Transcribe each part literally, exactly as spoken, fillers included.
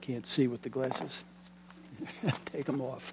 can't see with the glasses. Take them off.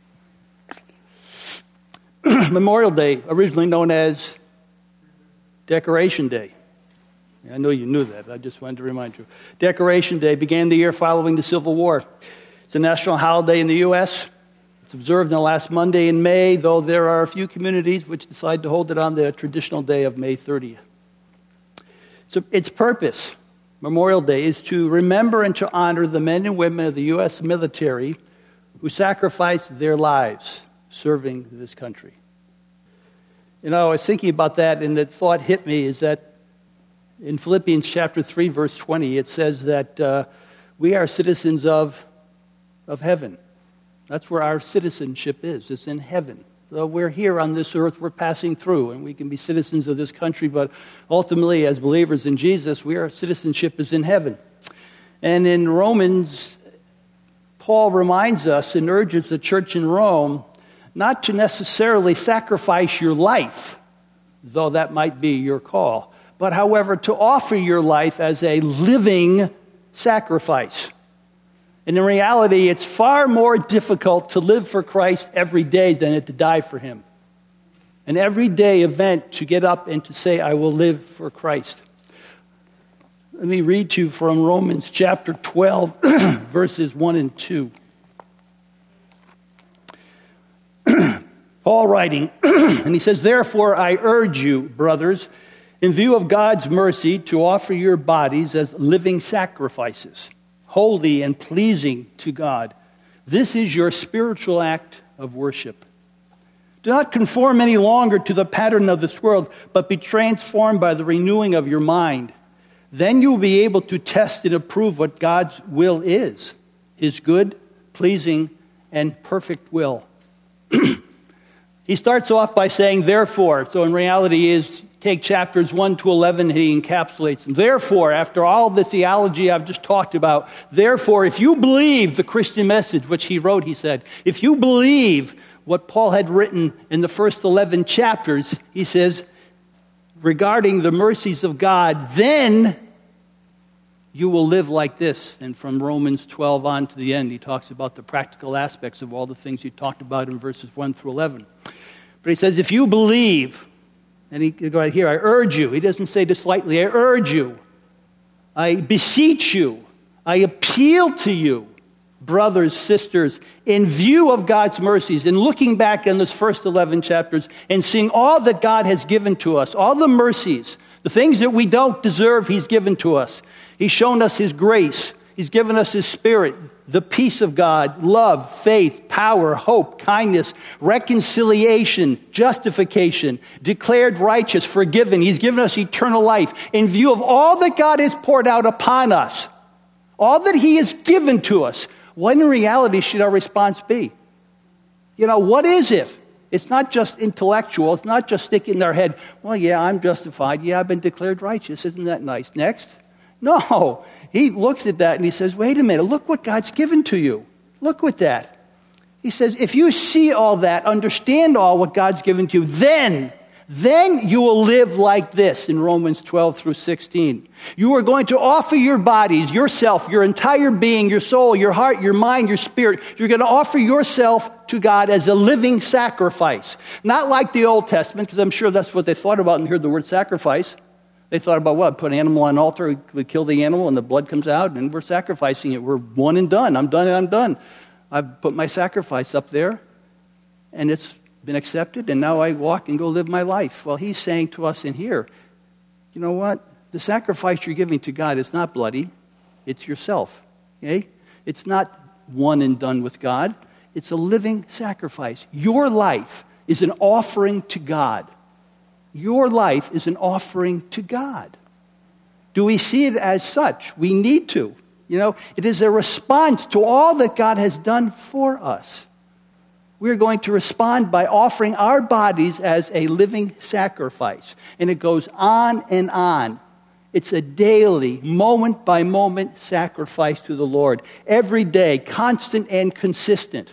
Memorial Day, originally known as Decoration Day. I know you knew that. I just wanted to remind you. Decoration Day began the year following the Civil War. It's a national holiday in the U S It's observed on the last Monday in May, though there are a few communities which decide to hold it on the traditional day of May thirtieth. So its purpose, Memorial Day, is to remember and to honor the men and women of the U S military who sacrificed their lives serving this country. You know, I was thinking about that, and the thought hit me is that in Philippians chapter three, verse twenty, it says that uh, we are citizens of, of heaven. That's where our citizenship is. It's in heaven. So we're here on this earth, we're passing through, and we can be citizens of this country, but ultimately, as believers in Jesus, we our citizenship is in heaven. And in Romans, Paul reminds us and urges the church in Rome not to necessarily sacrifice your life, though that might be your call, but however, to offer your life as a living sacrifice. And in reality, it's far more difficult to live for Christ every day than it to die for him. An everyday event to get up and to say, I will live for Christ. Let me read to you from Romans chapter twelve, verses one and two. Paul writing, and he says, therefore I urge you, brothers, in view of God's mercy, to offer your bodies as living sacrifices, holy and pleasing to God. This is your spiritual act of worship. Do not conform any longer to the pattern of this world, but be transformed by the renewing of your mind. Then you will be able to test and approve what God's will is, his good, pleasing, and perfect will. He starts off by saying, therefore. So in reality is, take chapters one to eleven, and he encapsulates them. Therefore, after all the theology I've just talked about, therefore, if you believe the Christian message, which he wrote, he said, if you believe what Paul had written in the first eleven chapters, he says, regarding the mercies of God, then you will live like this. And from Romans twelve on to the end, he talks about the practical aspects of all the things he talked about in verses one through eleven. But he says, if you believe, and he right here, I urge you. He doesn't say this lightly. I urge you. I beseech you. I appeal to you, brothers, sisters, in view of God's mercies, and looking back in this first eleven chapters and seeing all that God has given to us, all the mercies, the things that we don't deserve, he's given to us. He's shown us his grace. He's given us his spirit, the peace of God, love, faith, power, hope, kindness, reconciliation, justification, declared righteous, forgiven. He's given us eternal life. In view of all that God has poured out upon us, all that he has given to us, what in reality should our response be? You know, what is it? It's not just intellectual. It's not just sticking in our head, well, yeah, I'm justified. Yeah, I've been declared righteous. Isn't that nice? Next. No. He looks at that and he says, wait a minute, look what God's given to you. Look at that. He says, if you see all that, understand all what God's given to you, then, then you will live like this in Romans twelve through sixteen. You are going to offer your bodies, yourself, your entire being, your soul, your heart, your mind, your spirit. You're going to offer yourself to God as a living sacrifice. Not like the Old Testament, because I'm sure that's what they thought about and heard the word sacrifice. They thought about what? Put an animal on an altar, we kill the animal, and the blood comes out, and we're sacrificing it. We're one and done. I'm done and I'm done. I've put my sacrifice up there, and it's been accepted, and now I walk and go live my life. Well, he's saying to us in here, you know what? The sacrifice you're giving to God is not bloody. It's yourself. Okay? It's not one and done with God. It's a living sacrifice. Your life is an offering to God. Your life is an offering to God. Do we see it as such? We need to. You know, it is a response to all that God has done for us. We're going to respond by offering our bodies as a living sacrifice. And it goes on and on. It's a daily, moment-by-moment sacrifice to the Lord. Every day, constant and consistent.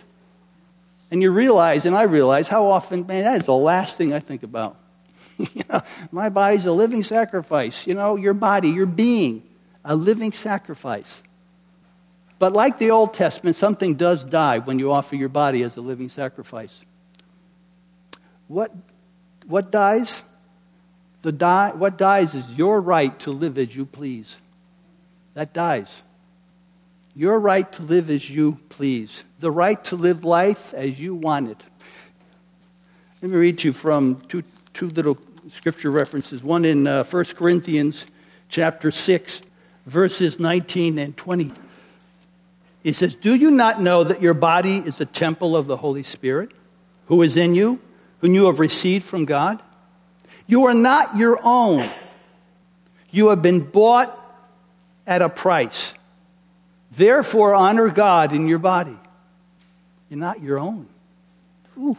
And you realize, and I realize, how often, man, that is the last thing I think about. You know, my body's a living sacrifice. You know, your body, your being, a living sacrifice. But like the Old Testament, something does die when you offer your body as a living sacrifice. What, what dies? The die, what dies is your right to live as you please. That dies. Your right to live as you please. The right to live life as you want it. Let me read to you from two, two little scripture references. One in uh, First Corinthians chapter six, verses nineteen and twenty. He says, "Do you not know that your body is the temple of the Holy Spirit, who is in you, whom you have received from God? You are not your own. You have been bought at a price. Therefore, honor God in your body." You're not your own. Ooh.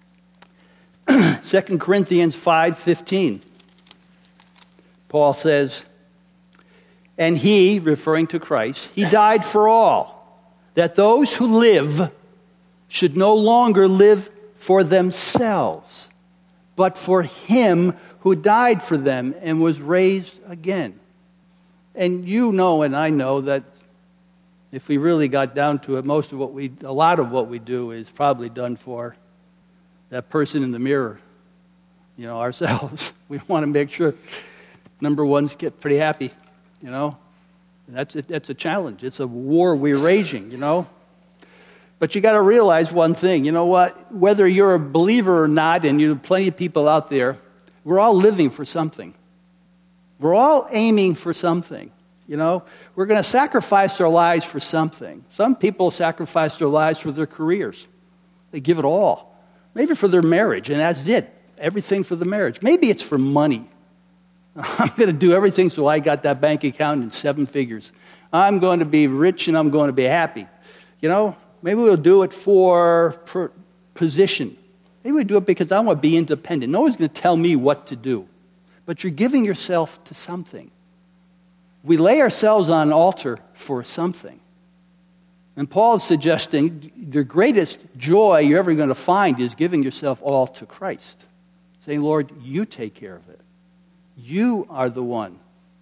Second Corinthians five fifteen. Paul says, "And he," referring to Christ, "he died for all, that those who live should no longer live for themselves, but for him who died for them and was raised again." And you know and I know that if we really got down to it, most of what we, a lot of what we do is probably done for that person in the mirror, you know, ourselves. We want to make sure number ones get pretty happy, you know. And that's a, that's a challenge. It's a war we're waging, you know. But you got to realize one thing. You know what? Whether you're a believer or not, and you have plenty of people out there, we're all living for something. We're all aiming for something. You know, we're going to sacrifice our lives for something. Some people sacrifice their lives for their careers. They give it all. Maybe for their marriage, and that's it. Everything for the marriage. Maybe it's for money. I'm going to do everything so I got that bank account in seven figures. I'm going to be rich and I'm going to be happy. You know, maybe we'll do it for per position. Maybe we do it because I want to be independent. No one's going to tell me what to do. But you're giving yourself to something. We lay ourselves on an altar for something. And Paul's suggesting the greatest joy you're ever going to find is giving yourself all to Christ. Saying, "Lord, you take care of it. You are the one.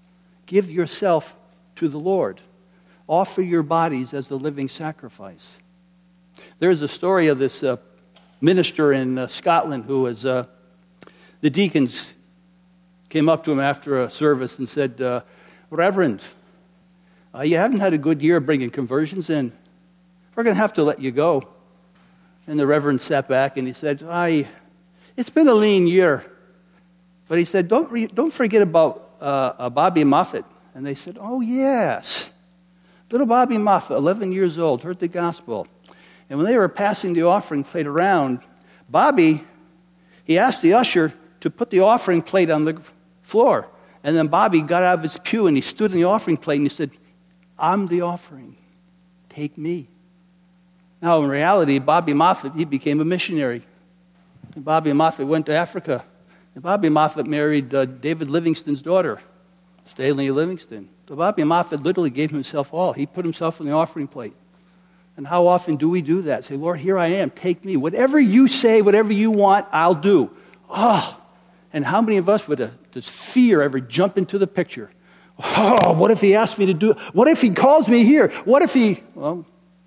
Give yourself to the Lord. Offer your bodies as the living sacrifice." There's a story of this uh, minister in uh, Scotland who was, uh, the deacons came up to him after a service and said, uh, "Reverend, uh, you haven't had a good year bringing conversions in. We're going to have to let you go." And the Reverend sat back and he said, I, it's been a lean year. But he said, don't, re- don't forget about uh, uh, Bobby Moffat. And they said, "Oh, yes. Little Bobby Moffat, eleven years old, heard the gospel. And when they were passing the offering plate around, Bobby, he asked the usher to put the offering plate on the floor. And then Bobby got out of his pew and he stood in the offering plate and he said, "I'm the offering. Take me." Now, in reality, Bobby Moffat, he became a missionary. And Bobby Moffat went to Africa. And Bobby Moffat married uh, David Livingstone's daughter, Stanley Livingston. So Bobby Moffat literally gave himself all. He put himself on the offering plate. And how often do we do that? Say, "Lord, here I am. Take me. Whatever you say, whatever you want, I'll do." Oh, and how many of us would uh, does fear ever jump into the picture? Oh, what if he asks me to do it? What if he calls me here? What if he... Well,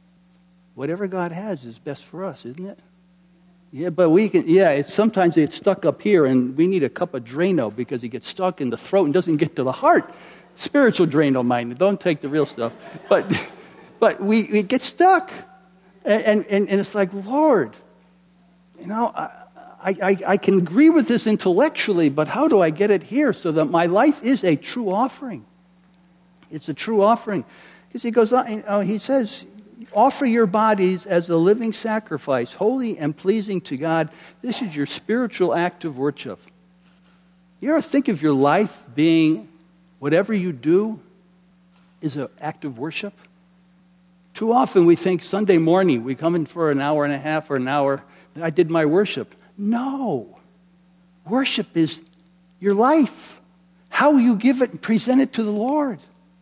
whatever God has is best for us, isn't it? Yeah, but we can, yeah, it's, sometimes it's stuck up here and we need a cup of Drano because it gets stuck in the throat and doesn't get to the heart. Spiritual Drano, mind. Don't take the real stuff. But but we, we get stuck. And, and, and it's like, Lord, you know, I, I, I can agree with this intellectually, but how do I get it here so that my life is a true offering? It's a true offering. Because he goes on, uh, he says, "Offer your bodies as a living sacrifice, holy and pleasing to God. This is your spiritual act of worship." You ever think of your life being whatever you do is an act of worship? Too often we think Sunday morning, we come in for an hour and a half or an hour, I did my worship. No. Worship is your life. How you give it and present it to the Lord.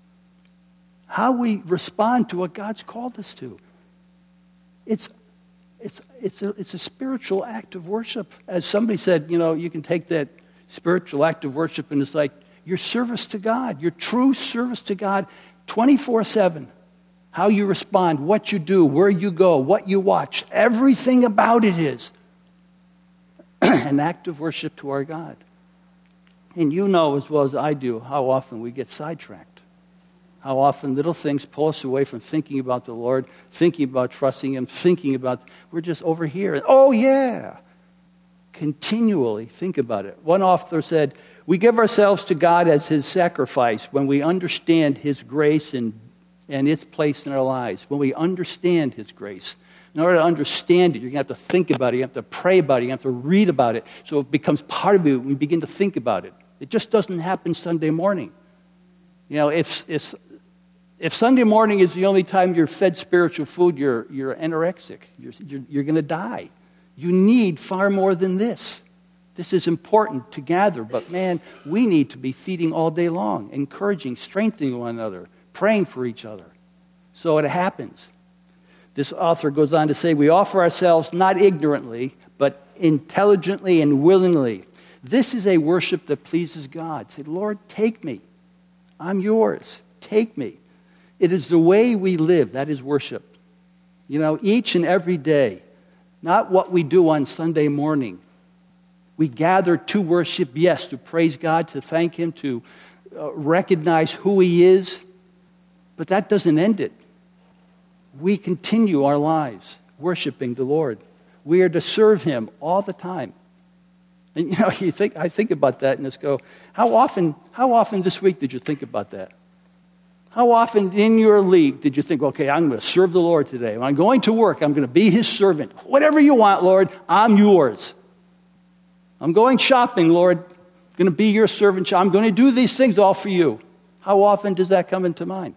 How we respond to what God's called us to. It's, it's, it's, a, it's a spiritual act of worship. As somebody said, you know, you can take that spiritual act of worship and it's like your service to God, your true service to God twenty-four seven. How you respond, what you do, where you go, what you watch, everything about it is an act of worship to our God. And you know as well as I do how often we get sidetracked. How often little things pull us away from thinking about the Lord, thinking about trusting Him, thinking about, we're just over here. Oh, yeah. Continually think about it. One author said, we give ourselves to God as His sacrifice when we understand His grace and, and its place in our lives. When we understand His grace. In order to understand it, you're going to have to think about it. You have to pray about it. You have to read about it. So it becomes part of you when you begin to think about it. It just doesn't happen Sunday morning. You know, if, if, if Sunday morning is the only time you're fed spiritual food, you're, you're anorexic. You're, you're, you're going to die. You need far more than this. This is important to gather, but man, we need to be feeding all day long, encouraging, strengthening one another, praying for each other. So it happens. This author goes on to say, we offer ourselves not ignorantly, but intelligently and willingly. This is a worship that pleases God. Say, Lord, take me. I'm yours. Take me. It is the way we live. That is worship. You know, each and every day. Not what we do on Sunday morning. We gather to worship, yes, to praise God, to thank Him, to uh, recognize who He is. But that doesn't end it. We continue our lives worshiping the Lord. We are to serve Him all the time. And you know, you think I think about that and just go, how often, how often this week did you think about that? How often in your league did you think, okay, I'm going to serve the Lord today. When I'm going to work, I'm going to be His servant. Whatever you want, Lord, I'm yours. I'm going shopping, Lord. I'm going to be your servant. I'm going to do these things all for you. How often does that come into mind?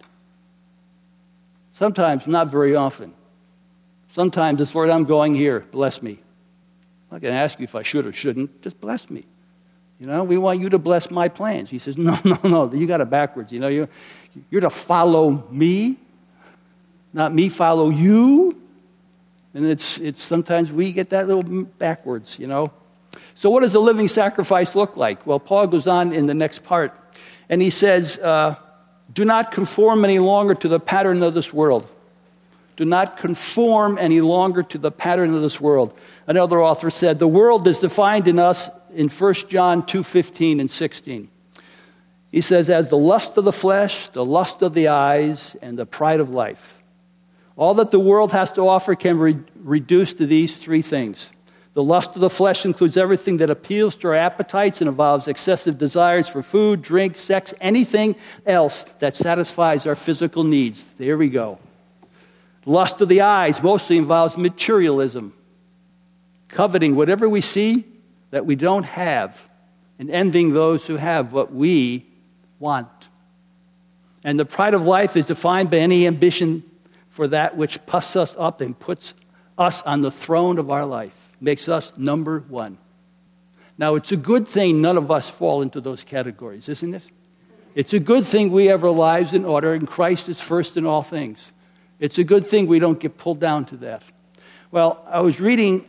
Sometimes, not very often. Sometimes it's, Lord, I'm going here. Bless me. I'm not going to ask you if I should or shouldn't. Just bless me. You know, we want you to bless my plans. He says, no, no, no. You got it backwards. You know, you, you're to follow me, not me follow you. And it's it's sometimes we get that little backwards, you know. So what does a living sacrifice look like? Well, Paul goes on in the next part, and he says, uh, do not conform any longer to the pattern of this world. Do not conform any longer to the pattern of this world. Another author said, the world is defined in us in First John two fifteen and sixteen. He says, as the lust of the flesh, the lust of the eyes, and the pride of life. All that the world has to offer can be re- reduced to these three things. The lust of the flesh includes everything that appeals to our appetites and involves excessive desires for food, drink, sex, anything else that satisfies our physical needs. There we go. Lust of the eyes mostly involves materialism, coveting whatever we see that we don't have, and envying those who have what we want. And the pride of life is defined by any ambition for that which puffs us up and puts us on the throne of our life, makes us number one. Now, it's a good thing none of us fall into those categories, isn't it? It's a good thing we have our lives in order and Christ is first in all things. It's a good thing we don't get pulled down to that. Well, I was reading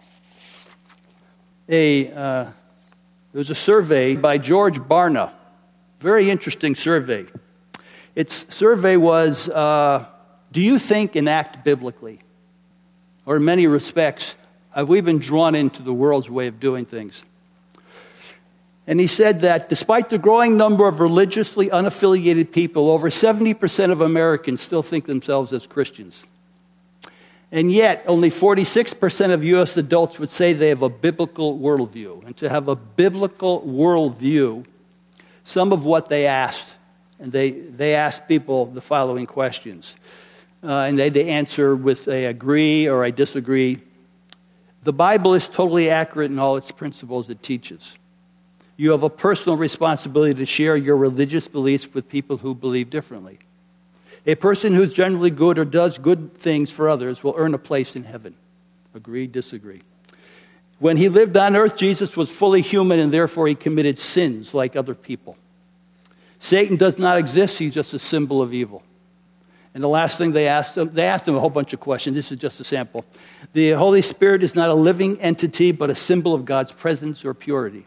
a, uh, there was a survey by George Barna. Very interesting survey. Its survey was, uh, do you think and act biblically? Or in many respects, have we been drawn into the world's way of doing things? And he said that despite the growing number of religiously unaffiliated people, over seventy percent of Americans still think themselves as Christians. And yet, only forty-six percent of U S adults would say they have a biblical worldview. And to have a biblical worldview, some of what they asked, and they, they asked people the following questions. Uh, and they, they answer with a agree or I disagree. The Bible is totally accurate in all its principles it teaches. You have a personal responsibility to share your religious beliefs with people who believe differently. A person who's generally good or does good things for others will earn a place in heaven. Agree, disagree. When he lived on earth, Jesus was fully human and therefore he committed sins like other people. Satan does not exist, he's just a symbol of evil. And the last thing they asked him, they asked him a whole bunch of questions. This is just a sample. The Holy Spirit is not a living entity, but a symbol of God's presence or purity.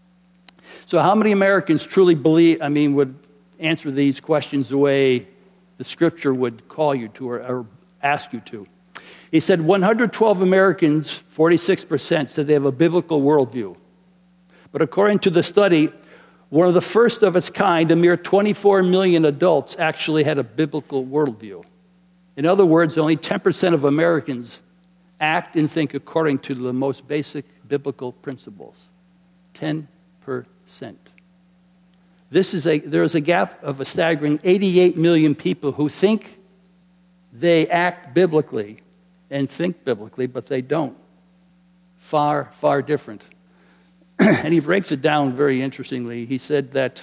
So how many Americans truly believe, I mean, would answer these questions the way the Scripture would call you to or, or ask you to. He said one hundred twelve Americans, forty-six percent, said they have a biblical worldview. But according to the study, one of the first of its kind, a mere twenty-four million adults actually had a biblical worldview. In other words, only ten percent of Americans act and think according to the most basic biblical principles. ten percent. This is a, there is a gap of a staggering eighty-eight million people who think they act biblically and think biblically, but they don't. Far, far different. And he breaks it down very interestingly. He said that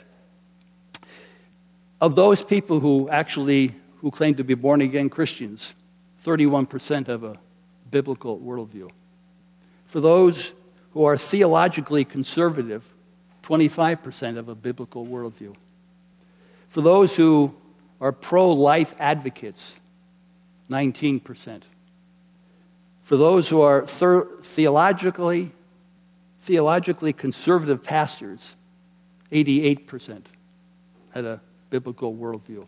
of those people who actually, who claim to be born-again Christians, thirty-one percent have a biblical worldview. For those who are theologically conservative, twenty-five percent have a biblical worldview. For those who are pro-life advocates, nineteen percent. For those who are ther- theologically theologically conservative pastors, eighty-eight percent had a biblical worldview.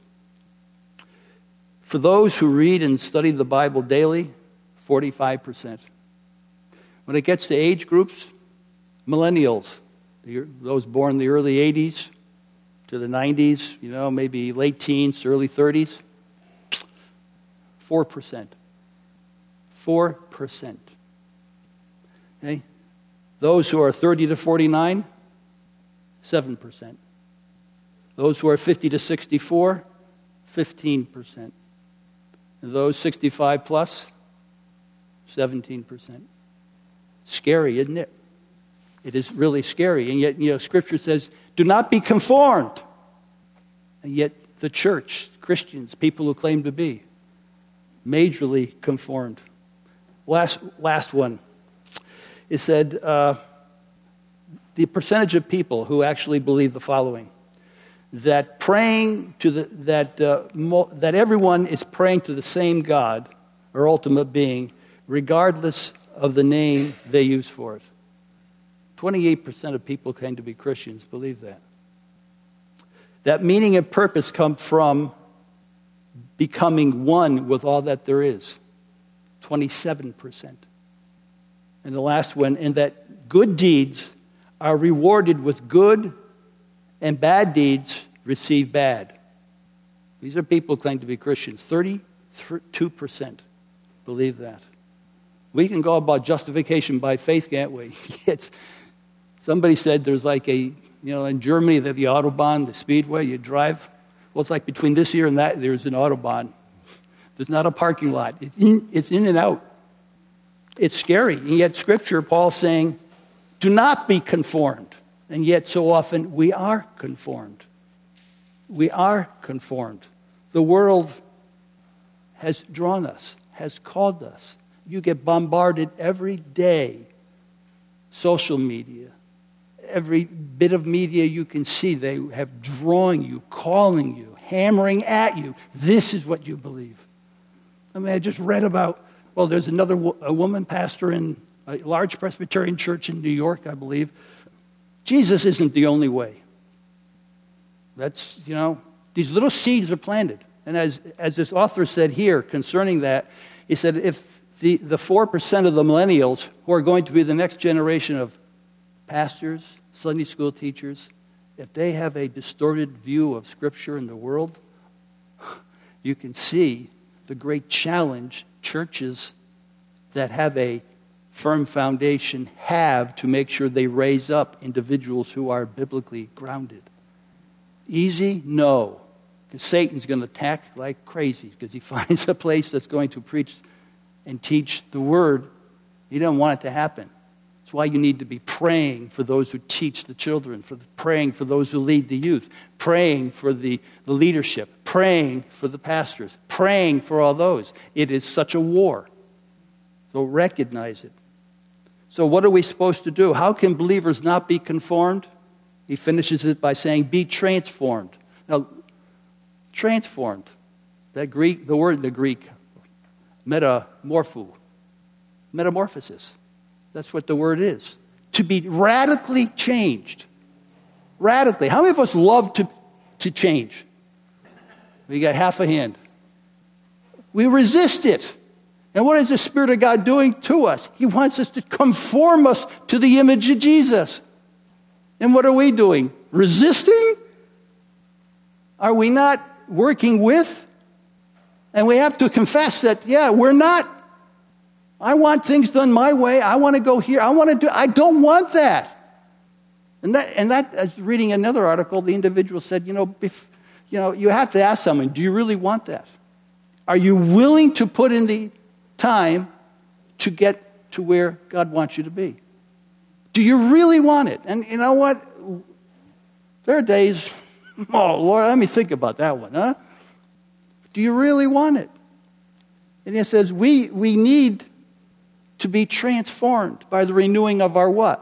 For those who read and study the Bible daily, forty-five percent. When it gets to age groups, millennials, those born in the early eighties to the nineties, you know, maybe late teens to early thirties, four percent. four percent. Okay? Those who are thirty to forty-nine, seven percent. Those who are fifty to sixty-four, fifteen percent. And those sixty-five plus, seventeen percent. Scary, isn't it? It is really scary. And yet, you know, Scripture says, do not be conformed. And yet the church, Christians, people who claim to be, majorly conformed. Last, last one. It said uh, the percentage of people who actually believe the following: that praying to the that uh, mo- that everyone is praying to the same God or ultimate being, regardless of the name they use for it. Twenty-eight percent of people claim to be Christians believe that. That meaning and purpose come from becoming one with all that there is. Twenty-seven percent. And the last one, and that good deeds are rewarded with good and bad deeds receive bad. These are people who claim to be Christians. thirty-two percent believe that. We can go about justification by faith, can't we? It's, somebody said there's like a, you know, in Germany, they have the Autobahn, the speedway, you drive. Well, it's like between this year and that, there's an Autobahn. There's not a parking lot. It's in, it's in and out. It's scary. And yet Scripture, Paul's saying, do not be conformed. And yet so often we are conformed. We are conformed. The world has drawn us, has called us. You get bombarded every day. Social media. Every bit of media you can see, they have drawing you, calling you, hammering at you. This is what you believe. I mean, I just read about, well, there's another a woman pastor in a large Presbyterian church in New York, I believe. Jesus isn't the only way. That's, you know, these little seeds are planted. And as, as this author said here concerning that, he said if the, the four percent of the millennials who are going to be the next generation of pastors, Sunday school teachers, if they have a distorted view of Scripture in the world, you can see the great challenge churches that have a firm foundation have to make sure they raise up individuals who are biblically grounded. Easy? No. Because Satan's going to attack like crazy because he finds a place that's going to preach and teach the Word. He doesn't want it to happen. That's why you need to be praying for those who teach the children, for the, praying for those who lead the youth, praying for the, the leadership, praying for the pastors, praying for all those. It is such a war. So recognize it. So what are we supposed to do? How can believers not be conformed? He finishes it by saying, be transformed. Now, transformed, that Greek, the word in the Greek, metamorpho, metamorphosis. That's what the word is. To be radically changed. Radically. How many of us love to, to change? We got half a hand. We resist it. And what is the Spirit of God doing to us? He wants us to conform us to the image of Jesus. And what are we doing? Resisting? Are we not working with? And we have to confess that, yeah, we're not. I want things done my way. I want to go here. I want to do, I don't want that. And that, and that, I was reading another article, the individual said, you know, if, you know, you have to ask someone, do you really want that? Are you willing to put in the time to get to where God wants you to be? Do you really want it? And you know what? There are days, oh, Lord, let me think about that one, huh? Do you really want it? And he says, we, we need to be transformed by the renewing of our what?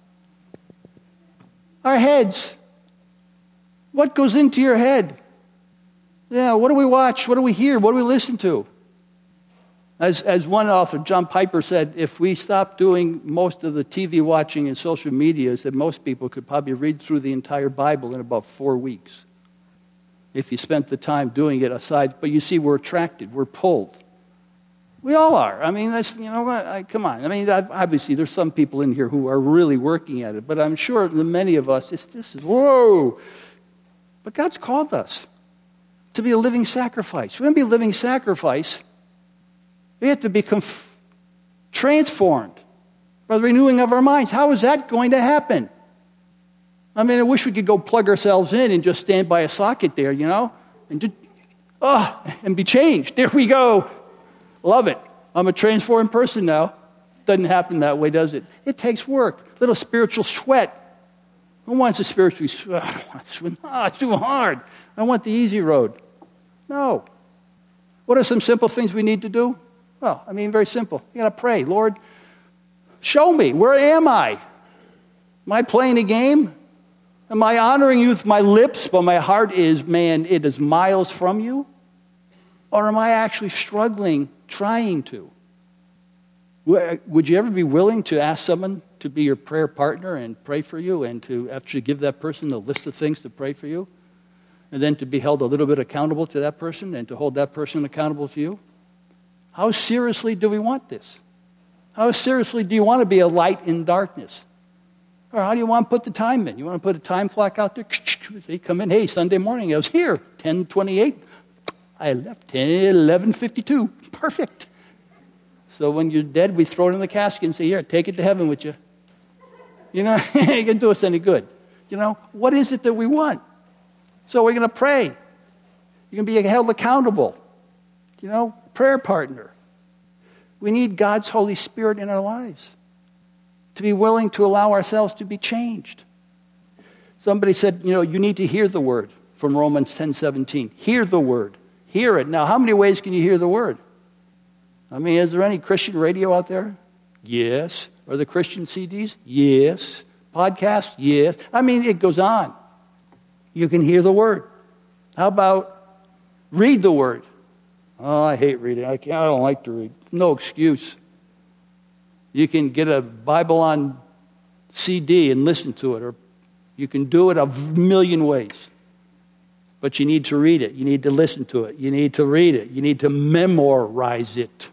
Our heads. What goes into your head? Yeah, what do we watch? What do we hear? What do we listen to? As, as one author, John Piper, said, if we stopped doing most of the T V watching and social media, that most people could probably read through the entire Bible in about four weeks. If you spent the time doing it aside. But you see, we're attracted. We're pulled. We all are. I mean, that's, you know what? I, come on. I mean, obviously, there's some people in here who are really working at it. But I'm sure that many of us, it's, this is, whoa. But God's called us to be a living sacrifice. We're going to be a living sacrifice. We have to be conf- transformed by the renewing of our minds. How is that going to happen? I mean, I wish we could go plug ourselves in and just stand by a socket there, you know, and just, oh, and be changed. There we go. Love it. I'm a transformed person now. Doesn't happen that way, does it? It takes work. A little spiritual sweat. Who wants to spiritually sweat? I don't want to sweat. No, it's too hard. I want the easy road. No. What are some simple things we need to do? Well, I mean, very simple. You got to pray. Lord, show me. Where am I? Am I playing a game? Am I honoring you with my lips, but my heart is, man, it is miles from you? Or am I actually struggling, trying to? Would you ever be willing to ask someone to be your prayer partner and pray for you and to actually give that person a list of things to pray for you? And then to be held a little bit accountable to that person and to hold that person accountable to you? How seriously do we want this? How seriously do you want to be a light in darkness? Or how do you want to put the time in? You want to put a time clock out there? They come in, hey, Sunday morning, I was here, ten twenty-eight. I left ten eleven fifty-two. Perfect. So when you're dead, we throw it in the casket and say, here, take it to heaven with you. You know, it ain't going to do us any good. You know, what is it that we want? So we're going to pray. You're going to be held accountable. You know, prayer partner. We need God's Holy Spirit in our lives to be willing to allow ourselves to be changed. Somebody said, you know, you need to hear the word from Romans ten seventeen. Hear the word. Hear it. Now, how many ways can you hear the word? I mean, is there any Christian radio out there? Yes. Are there Christian C Ds? Yes. Podcasts? Yes. I mean, it goes on. You can hear the word. How about read the word? Oh, I hate reading. I can't, I don't like to read. No excuse. You can get a Bible on C D and listen to it, or you can do it a million ways. But you need to read it. You need to listen to it. You need to read it. You need to memorize it.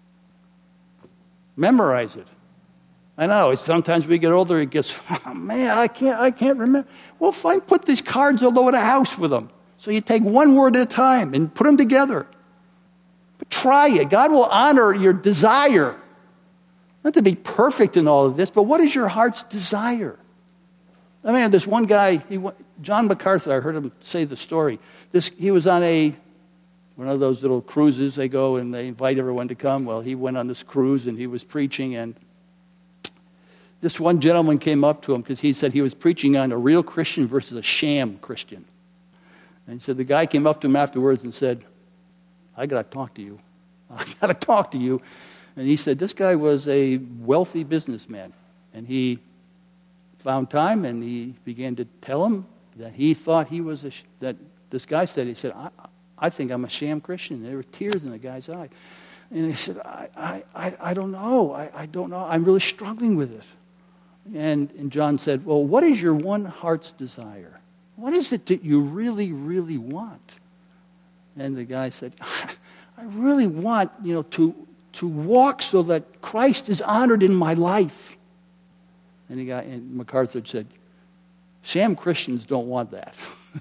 Memorize it. I know. Sometimes we get older, it gets, oh, man, I can't, I can't remember. Well, fine, put these cards all over the house with them. So you take one word at a time and put them together. But try it. God will honor your desire. Not to be perfect in all of this, but what is your heart's desire? I mean, this one guy, he, John MacArthur, I heard him say the story. This, he was on a one of those little cruises. They go and they invite everyone to come. Well, he went on this cruise and he was preaching, and this one gentleman came up to him because he said he was preaching on a real Christian versus a sham Christian. And so the guy came up to him afterwards and said, I got to talk to you. I got to talk to you. And he said this guy was a wealthy businessman. And he found time and he began to tell him that he thought he was, a, that this guy said, he said, I, I think I'm a sham Christian. And there were tears in the guy's eye. And he said, I, I, I, I don't know. I, I don't know. I'm really struggling with it. And, and John said, well, what is your one heart's desire? What is it that you really, really want? And the guy said, I really want, you know, to, to walk so that Christ is honored in my life. And, the guy, and MacArthur said, Sam, Christians don't want that.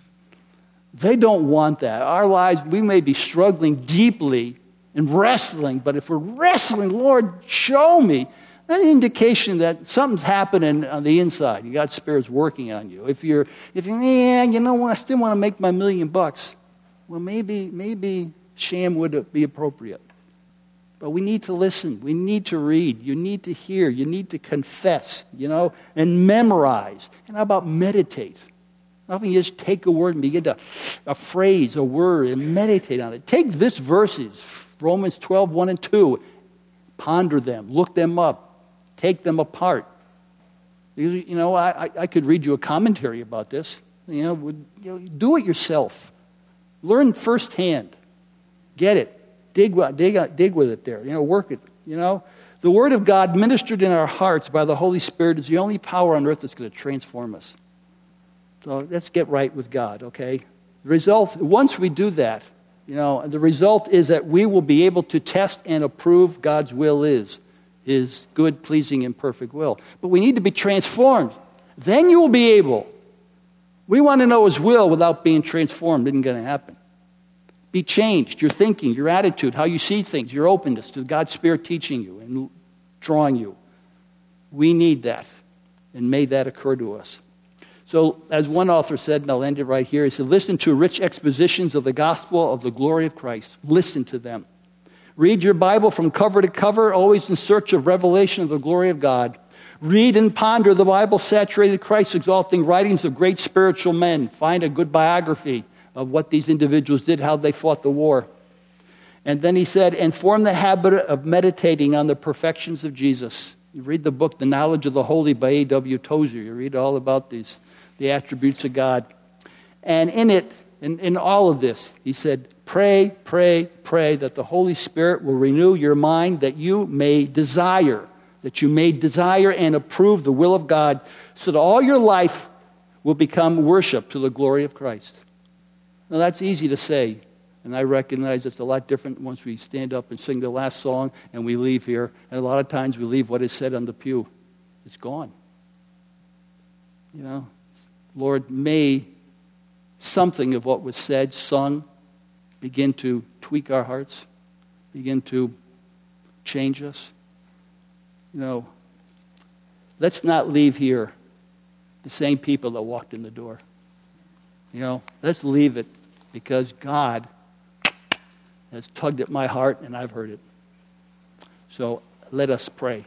They don't want that. Our lives, we may be struggling deeply and wrestling, but if we're wrestling, Lord, show me, that's an indication that something's happening on the inside. You got spirits working on you. If you're, if you, yeah, you know what, I still want to make my million bucks. Well, maybe, maybe sham would be appropriate. But we need to listen. We need to read. You need to hear. You need to confess, you know, and memorize. And how about meditate? Often you just take a word and begin to, a phrase, a word, and meditate on it. Take this verses, Romans twelve, one and two. Ponder them. Look them up. Take them apart. You know, I, I could read you a commentary about this. You know, you know, do it yourself. Learn firsthand. Get it. Dig, dig, dig with it there. You know, work it. You know, the Word of God ministered in our hearts by the Holy Spirit is the only power on earth that's going to transform us. So let's get right with God, okay? The result, once we do that, you know, the result is that we will be able to test and approve God's will is, His good, pleasing, and perfect will. But we need to be transformed. Then you will be able. We want to know His will without being transformed. It isn't going to happen. Be changed. Your thinking, your attitude, how you see things, your openness to God's Spirit teaching you and drawing you. We need that. And may that occur to us. So, as one author said, and I'll end it right here, he said, listen to rich expositions of the gospel of the glory of Christ. Listen to them. Read your Bible from cover to cover, always in search of revelation of the glory of God. Read and ponder the Bible-saturated, Christ-exalting writings of great spiritual men. Find a good biography of what these individuals did, how they fought the war. And then he said, and form the habit of meditating on the perfections of Jesus. You read the book, The Knowledge of the Holy by A W Tozer. You read all about these, the attributes of God. And in it, in, in all of this, he said, pray, pray, pray that the Holy Spirit will renew your mind, that you may desire, that you may desire and approve the will of God, so that all your life will become worship to the glory of Christ. Now, that's easy to say, and I recognize it's a lot different once we stand up and sing the last song and we leave here. And a lot of times we leave what is said on the pew. It's gone. You know, Lord, may something of what was said, sung, begin to tweak our hearts, begin to change us. You know, let's not leave here the same people that walked in the door. You know, let's leave it because God has tugged at my heart and I've heard it. So let us pray.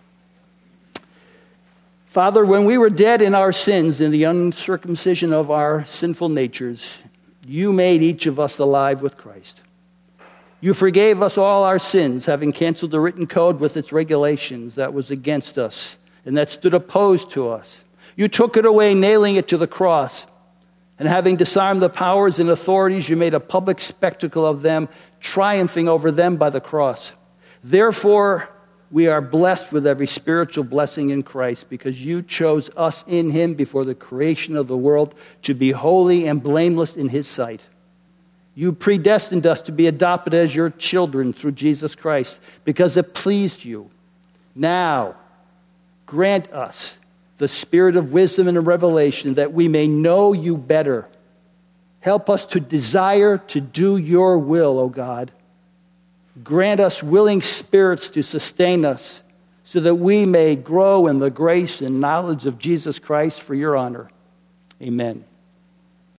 Father, when we were dead in our sins, in the uncircumcision of our sinful natures, you made each of us alive with Christ. You forgave us all our sins, having canceled the written code with its regulations that was against us and that stood opposed to us. You took it away, nailing it to the cross. And having disarmed the powers and authorities, you made a public spectacle of them, triumphing over them by the cross. Therefore, we are blessed with every spiritual blessing in Christ, because you chose us in Him before the creation of the world to be holy and blameless in His sight. You predestined us to be adopted as your children through Jesus Christ, because it pleased you. Now, grant us the spirit of wisdom and revelation, that we may know you better. Help us to desire to do your will, O God. Grant us willing spirits to sustain us, so that we may grow in the grace and knowledge of Jesus Christ for your honor. Amen.